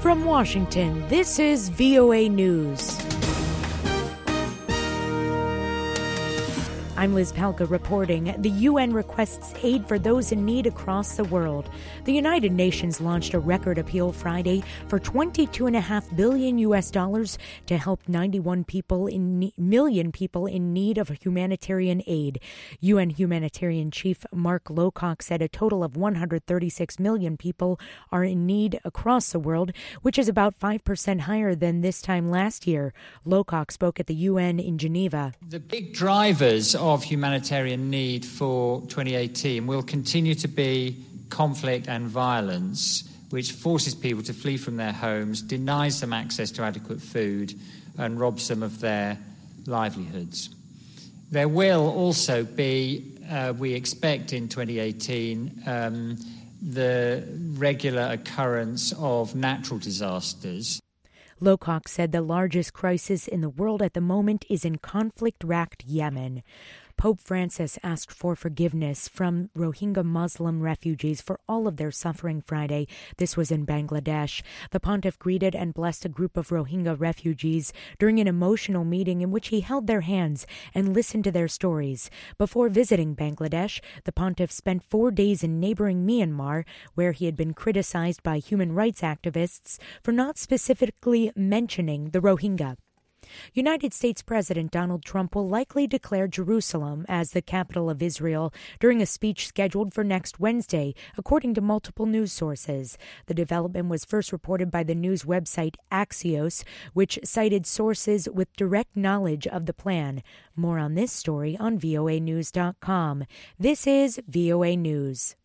From Washington, this is VOA News. I'm Liz Palka reporting. The UN requests aid for those in need across the world. The United Nations launched a record appeal Friday for $22.5 billion to help 91 million people in need of humanitarian aid. UN humanitarian chief Mark Lowcock said a total of 136 million people are in need across the world, which is about 5% higher than this time last year. Lowcock spoke at the UN in Geneva. The big drivers of humanitarian need for 2018 will continue to be conflict and violence, which forces people to flee from their homes, denies them access to adequate food, and robs them of their livelihoods. There will also be, we expect in 2018, the regular occurrence of natural disasters. Lowcock said the largest crisis in the world at the moment is in conflict-racked Yemen. Pope Francis asked for forgiveness from Rohingya Muslim refugees for all of their suffering Friday. This was in Bangladesh. The pontiff greeted and blessed a group of Rohingya refugees during an emotional meeting in which he held their hands and listened to their stories. Before visiting Bangladesh, the pontiff spent 4 days in neighboring Myanmar, where he had been criticized by human rights activists for not specifically mentioning the Rohingya. United States President Donald Trump will likely declare Jerusalem as the capital of Israel during a speech scheduled for next Wednesday, according to multiple news sources. The development was first reported by the news website Axios, which cited sources with direct knowledge of the plan. More on this story on voanews.com. This is VOA News.